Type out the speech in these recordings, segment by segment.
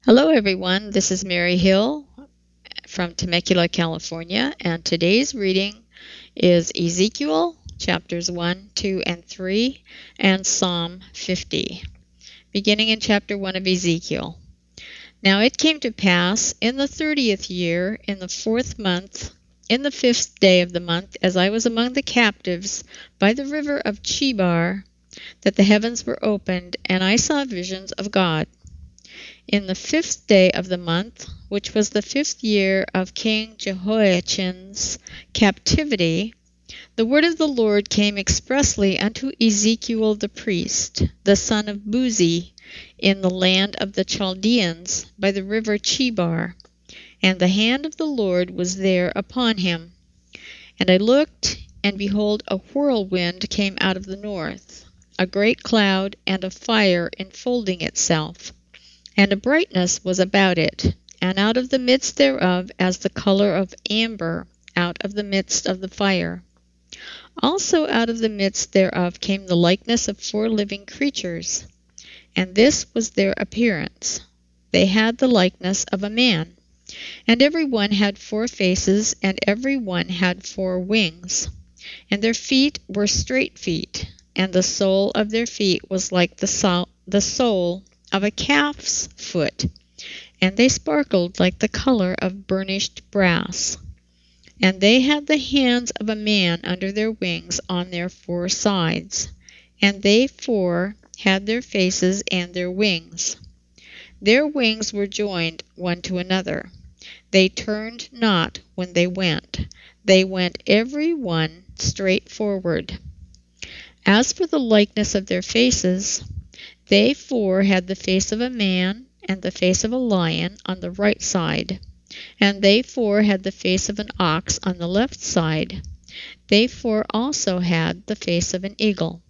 Hello, everyone. This is Mary Hill from Temecula, California, and today's reading is Ezekiel chapters 1, 2, and 3, and Psalm 50, beginning in chapter 1 of Ezekiel. Now it came to pass in the 30th year, in the 4th month, in the 5th day of the month, as I was among the captives by the river of Chebar, that the heavens were opened, and I saw visions of God. In the 5th day of the month, which was the 5th year of King Jehoiachin's captivity, the word of the Lord came expressly unto Ezekiel the priest, the son of Buzi, in the land of the Chaldeans, by the river Chebar. And the hand of the Lord was there upon him. And I looked, and behold, a whirlwind came out of the north, a great cloud, and a fire enfolding itself. And a brightness was about it, and out of the midst thereof as the color of amber, out of the midst of the fire. Also out of the midst thereof came the likeness of 4 living creatures, and this was their appearance. They had the likeness of a man, and every one had 4 faces, and every one had 4 wings. And their feet were straight feet, and the sole of their feet was like the sole of a calf's foot, and they sparkled like the color of burnished brass. And they had the hands of a man under their wings on their 4 sides, and they 4 had their faces and their wings. Their wings were joined one to another. They turned not when they went every one straight forward. As for the likeness of their faces, they 4 had the face of a man and the face of a lion on the right side, and they 4 had the face of an ox on the left side. They 4 also had the face of an eagle.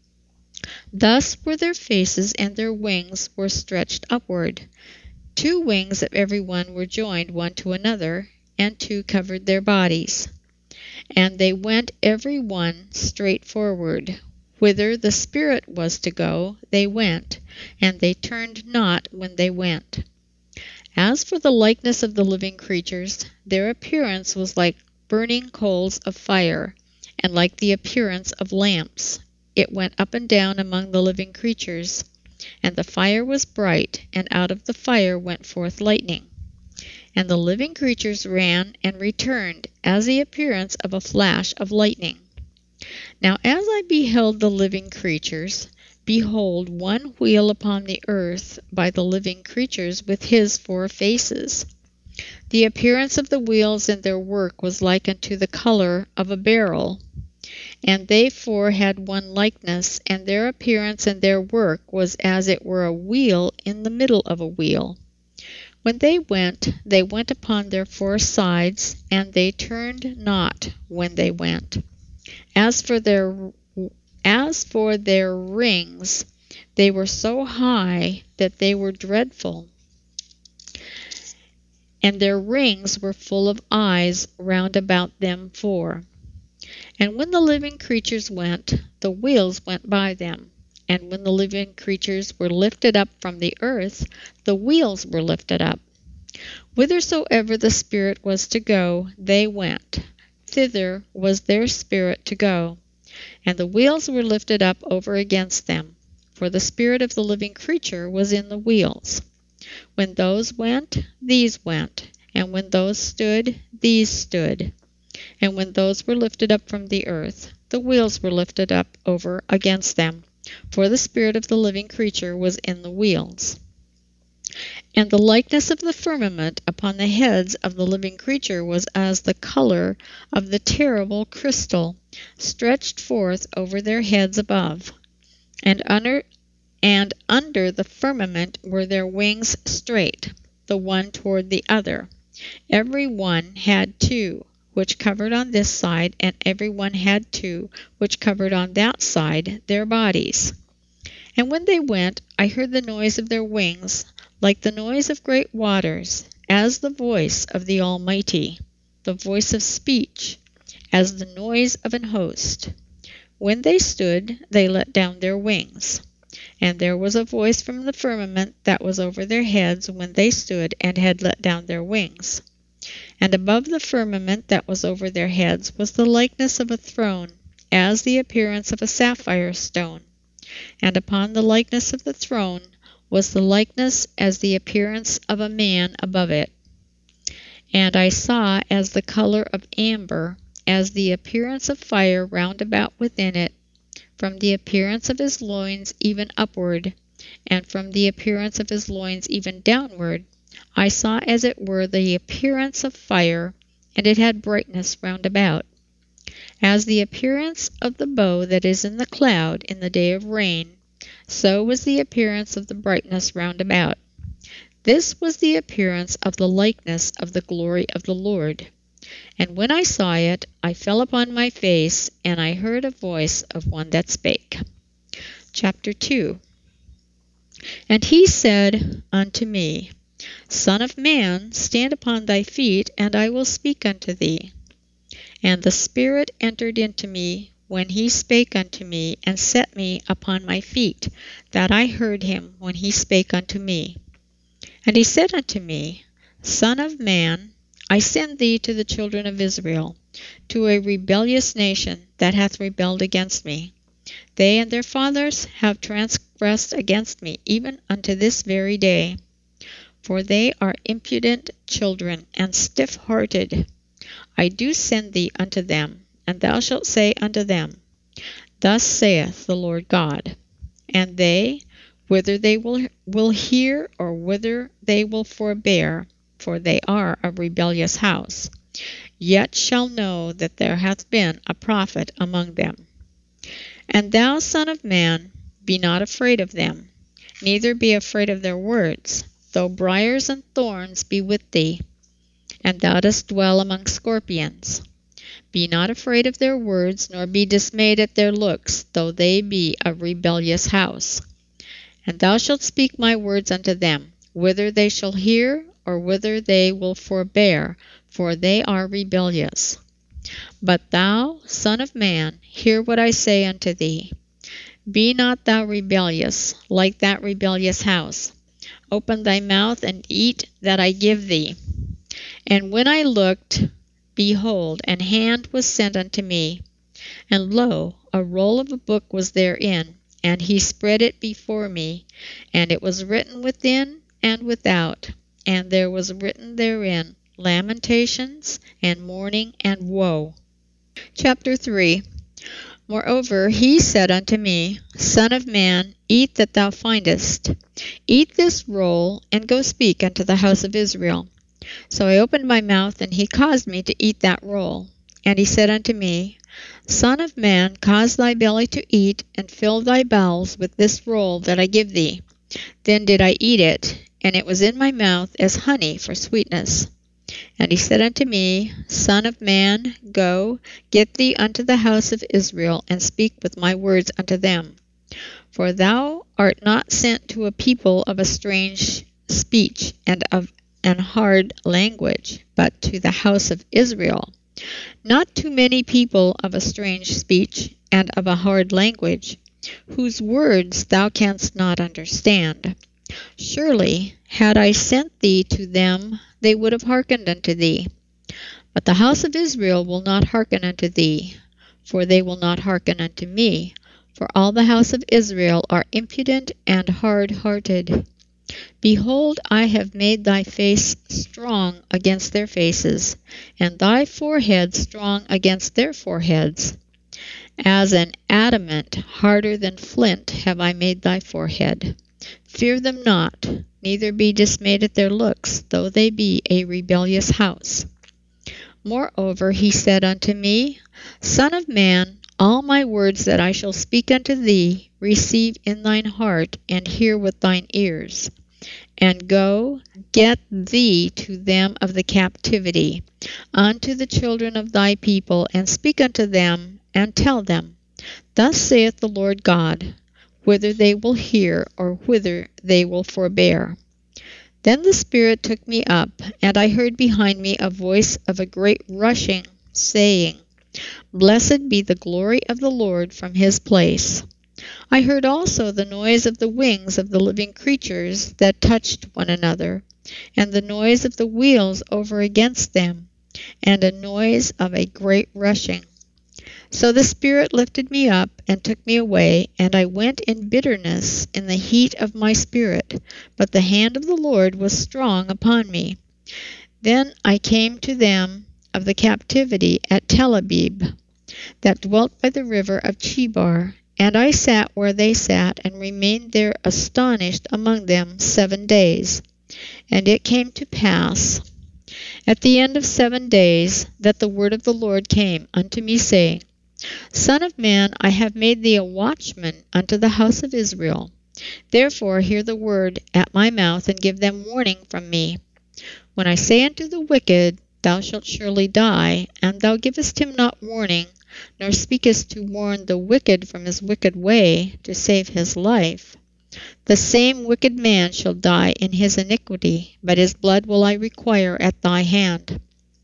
Thus were their faces, and their wings were stretched upward. 2 wings of every one were joined one to another, and 2 covered their bodies. And they went every one straight forward. Whither the Spirit was to go, they went, and they turned not when they went. As for the likeness of the living creatures, their appearance was like burning coals of fire, and like the appearance of lamps. It went up and down among the living creatures, and the fire was bright, and out of the fire went forth lightning. And the living creatures ran and returned, as the appearance of a flash of lightning. Now as I beheld the living creatures, behold, one wheel upon the earth by the living creatures with his 4 faces. The appearance of the wheels and their work was like unto the color of a beryl. And they 4 had one likeness, and their appearance and their work was as it were a wheel in the middle of a wheel. When they went upon their 4 sides, and they turned not when they went. As for their rings, they were so high that they were dreadful, and their rings were full of eyes round about them 4. And when the living creatures went, the wheels went by them. And when the living creatures were lifted up from the earth, the wheels were lifted up. Whithersoever the Spirit was to go, they went. Thither was their spirit to go. And the wheels were lifted up over against them, for the spirit of the living creature was in the wheels. When those went, these went, and when those stood, these stood. And when those were lifted up from the earth, the wheels were lifted up over against them, for the spirit of the living creature was in the wheels. And the likeness of the firmament upon the heads of the living creature was as the color of the terrible crystal, stretched forth over their heads above. And under the firmament were their wings straight, the one toward the other. Every one had 2, which covered on this side, and every one had 2, which covered on that side, their bodies. And when they went, I heard the noise of their wings, like the noise of great waters, as the voice of the Almighty, the voice of speech, as the noise of an host. When they stood, they let down their wings. And there was a voice from the firmament that was over their heads when they stood and had let down their wings. And above the firmament that was over their heads was the likeness of a throne, as the appearance of a sapphire stone. And upon the likeness of the throne was the likeness as the appearance of a man above it. And I saw as the color of amber, as the appearance of fire round about within it, from the appearance of his loins even upward, and from the appearance of his loins even downward, I saw as it were the appearance of fire, and it had brightness round about. As the appearance of the bow that is in the cloud in the day of rain, so was the appearance of the brightness round about. This was the appearance of the likeness of the glory of the Lord. And when I saw it, I fell upon my face, and I heard a voice of one that spake. Chapter 2. And he said unto me, Son of man, stand upon thy feet, and I will speak unto thee. And the Spirit entered into me when he spake unto me, and set me upon my feet, that I heard him when he spake unto me. And he said unto me, Son of man, I send thee to the children of Israel, to a rebellious nation that hath rebelled against me. They and their fathers have transgressed against me, even unto this very day. For they are impudent children, and stiff-hearted. I do send thee unto them, and thou shalt say unto them, Thus saith the Lord God. And they, whether they will hear, or whether they will forbear, for they are a rebellious house, yet shall know that there hath been a prophet among them. And thou, son of man, be not afraid of them, neither be afraid of their words, though briars and thorns be with thee, and thou dost dwell among scorpions. Be not afraid of their words, nor be dismayed at their looks, though they be a rebellious house. And thou shalt speak my words unto them, whether they shall hear, or whether they will forbear, for they are rebellious. But thou, son of man, hear what I say unto thee. Be not thou rebellious, like that rebellious house. Open thy mouth, and eat that I give thee. And when I looked, behold, an hand was sent unto me. And lo, a roll of a book was therein, and he spread it before me, and it was written within and without, and there was written therein lamentations, and mourning, and woe. Chapter 3. Moreover he said unto me, Son of man, eat that thou findest. Eat this roll, and go speak unto the house of Israel. So I opened my mouth, and he caused me to eat that roll. And he said unto me, Son of man, cause thy belly to eat, and fill thy bowels with this roll that I give thee. Then did I eat it, and it was in my mouth as honey for sweetness. And he said unto me, Son of man, go, get thee unto the house of Israel, and speak with my words unto them. For thou art not sent to a people of a strange speech and of an hard language, but to the house of Israel. Not to many people of a strange speech and of a hard language, whose words thou canst not understand. Surely, had I sent thee to them, they would have hearkened unto thee. But the house of Israel will not hearken unto thee, for they will not hearken unto me, for all the house of Israel are impudent and hard-hearted. Behold, I have made thy face strong against their faces, and thy forehead strong against their foreheads. As an adamant harder than flint have I made thy forehead. Fear them not, neither be dismayed at their looks, though they be a rebellious house. Moreover he said unto me, Son of man, all my words that I shall speak unto thee, receive in thine heart, and hear with thine ears. And go, get thee to them of the captivity, unto the children of thy people, and speak unto them, and tell them, Thus saith the Lord God, whether they will hear, or whether they will forbear. Then the Spirit took me up, and I heard behind me a voice of a great rushing, saying, Blessed be the glory of the Lord from his place. I heard also the noise of the wings of the living creatures that touched one another, and the noise of the wheels over against them, and a noise of a great rushing. So the Spirit lifted me up and took me away, and I went in bitterness in the heat of my spirit, but the hand of the Lord was strong upon me. Then I came to them of the captivity at Tel Abib, that dwelt by the river of Chebar, and I sat where they sat, and remained there astonished among them 7 days. And it came to pass at the end of 7 days that the word of the Lord came unto me, saying, Son of man, I have made thee a watchman unto the house of Israel. Therefore hear the word at my mouth, and give them warning from me. When I say unto the wicked, Thou shalt surely die, and thou givest him not warning, nor speakest to warn the wicked from his wicked way, to save his life, the same wicked man shall die in his iniquity, but his blood will I require at thy hand.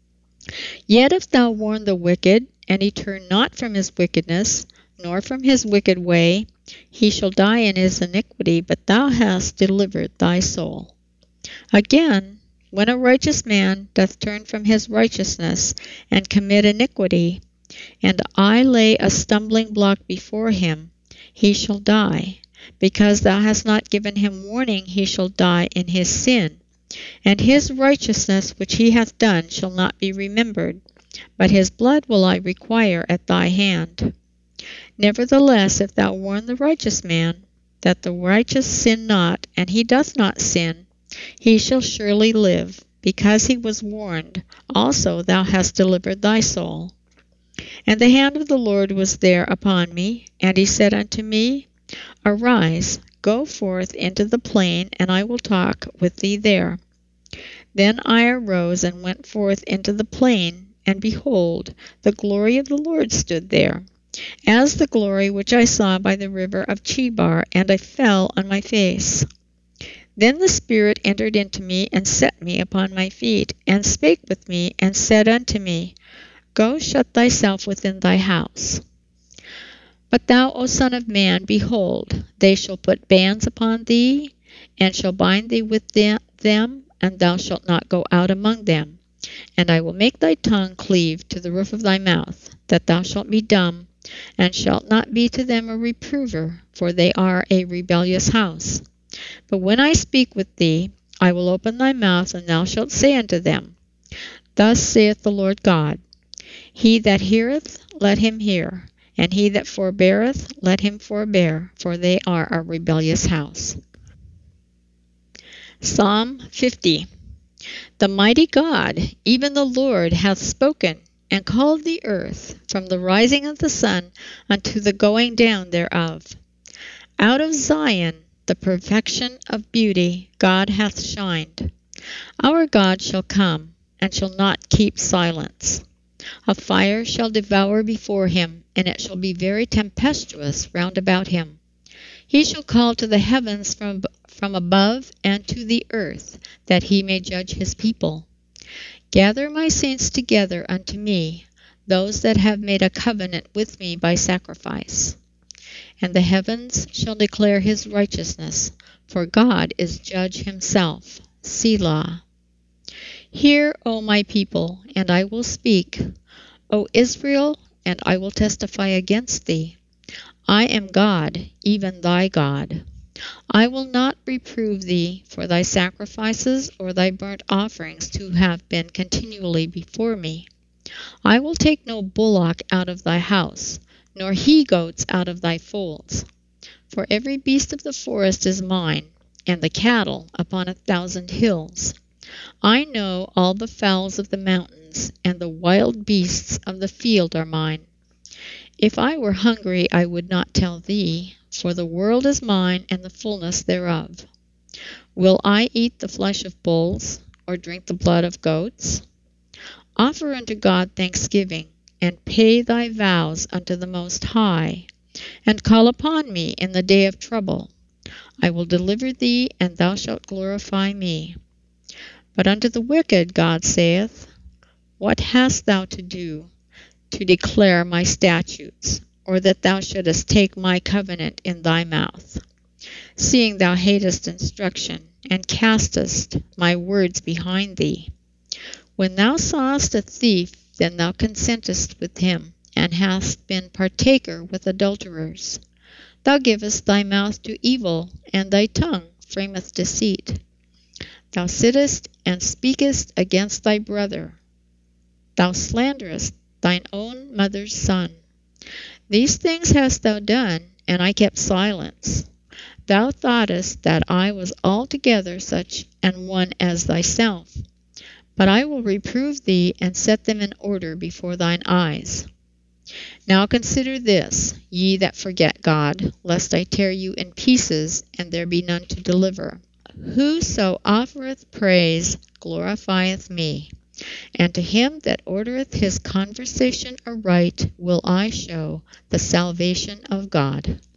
Yet if thou warn the wicked, and he turn not from his wickedness, nor from his wicked way, he shall die in his iniquity, but thou hast delivered thy soul. Again, when a righteous man doth turn from his righteousness, and commit iniquity, and I lay a stumbling block before him, he shall die. Because thou hast not given him warning, he shall die in his sin. And his righteousness which he hath done shall not be remembered, but his blood will I require at thy hand. Nevertheless, if thou warn the righteous man, that the righteous sin not, and he doth not sin, he shall surely live, because he was warned. Also thou hast delivered thy soul. And the hand of the Lord was there upon me, and he said unto me, Arise, go forth into the plain, and I will talk with thee there. Then I arose and went forth into the plain, and behold, the glory of the Lord stood there, as the glory which I saw by the river of Chebar, and I fell on my face. Then the Spirit entered into me, and set me upon my feet, and spake with me, and said unto me, Go shut thyself within thy house. But thou, O Son of man, behold, they shall put bands upon thee, and shall bind thee with them, and thou shalt not go out among them. And I will make thy tongue cleave to the roof of thy mouth, that thou shalt be dumb, and shalt not be to them a reprover, for they are a rebellious house. But when I speak with thee, I will open thy mouth, and thou shalt say unto them, Thus saith the Lord God, He that heareth, let him hear, and he that forbeareth, let him forbear, for they are a rebellious house. Psalm 50. The mighty God, even the Lord, hath spoken, and called the earth from the rising of the sun unto the going down thereof. Out of Zion, the perfection of beauty, God hath shined. Our God shall come, and shall not keep silence. A fire shall devour before him, and it shall be very tempestuous round about him. He shall call to the heavens from above, and to the earth, that he may judge his people. Gather my saints together unto me, those that have made a covenant with me by sacrifice. And the heavens shall declare his righteousness, for God is judge himself. Selah. Hear, O my people, and I will speak. O Israel, and I will testify against thee. I am God, even thy God. I will not reprove thee for thy sacrifices or thy burnt offerings to have been continually before me. I will take no bullock out of thy house, nor he-goats out of thy folds. For every beast of the forest is mine, and the cattle upon 1,000 hills. I know all the fowls of the mountains, and the wild beasts of the field are mine. If I were hungry, I would not tell thee, for the world is mine, and the fullness thereof. Will I eat the flesh of bulls, or drink the blood of goats? Offer unto God thanksgiving, and pay thy vows unto the Most High, and call upon me in the day of trouble. I will deliver thee, and thou shalt glorify me. But unto the wicked God saith, What hast thou to do, to declare my statutes, or that thou shouldest take my covenant in thy mouth, seeing thou hatest instruction, and castest my words behind thee. When thou sawest a thief, then thou consentest with him, and hast been partaker with adulterers. Thou givest thy mouth to evil, and thy tongue frameth deceit. Thou sittest and speakest against thy brother. Thou slanderest thine own mother's son. These things hast thou done, and I kept silence. Thou thoughtest that I was altogether such an one as thyself. But I will reprove thee, and set them in order before thine eyes. Now consider this, ye that forget God, lest I tear you in pieces, and there be none to deliver. Whoso offereth praise glorifieth me, and to him that ordereth his conversation aright will I show the salvation of God.